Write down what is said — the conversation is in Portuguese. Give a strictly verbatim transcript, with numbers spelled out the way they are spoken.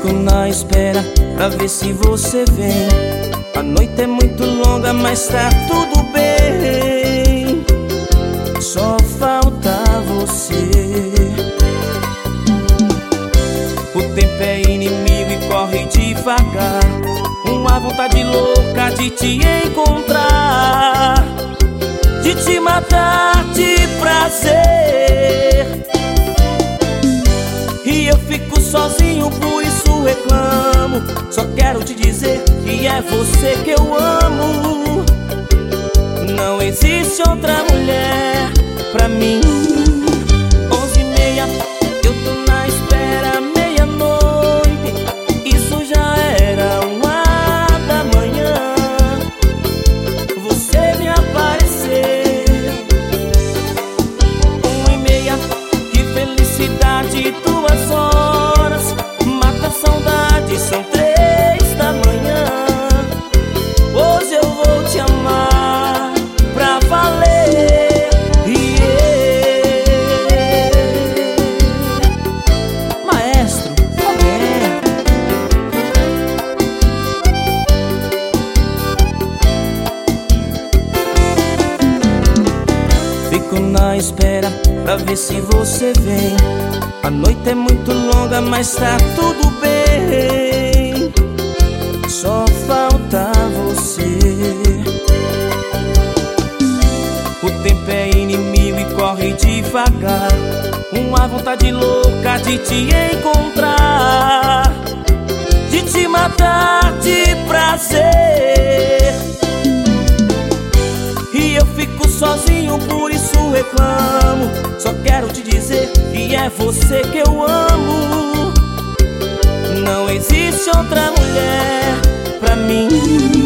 Fico na espera pra ver se você vem. A noite é muito longa, mas tá tudo bem. Só falta você. O tempo é inimigo e corre devagar. Uma vontade louca de te encontrar, de te matar de prazer. E eu fico sozinho, por isso reclamo. Só quero te dizer que é você que eu amo. Não existe outra mulher pra mim. Onze e meia, eu tô na espera, meia-noite. Isso já era uma da manhã. Você me apareceu. Uma e meia, que felicidade, duas horas. Mata a saudade, são três da manhã. Hoje eu vou te amar pra valer. Yeah. Maestro, é. Fico na espera pra ver se você vem. A noite é muito longa, mas tá tudo bem. Só falta você. O tempo é inimigo e corre devagar. Uma vontade louca de te encontrar, de te matar de prazer. E eu fico sozinho, por isso reclamo. Só quero te dizer que é você que eu amo. Não existe outra mulher pra mim.